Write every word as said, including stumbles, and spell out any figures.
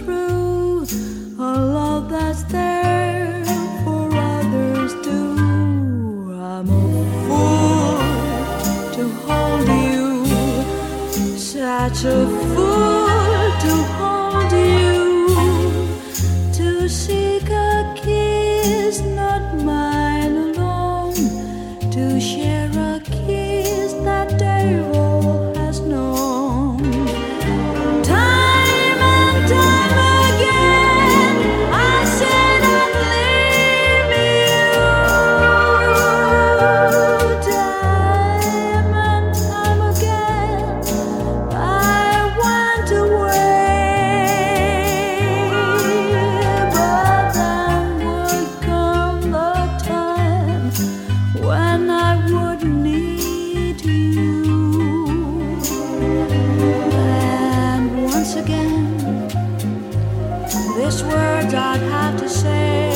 true. A love that's there for others too. I'm a fool to hold you, such a fool to hold you, to seek a kiss not mine alone, to share a kiss that devil has known. Time and time again I said I'd leave you. Time and time again I went away, but then would come the time when I would need you. And once again, these words I'd have to say.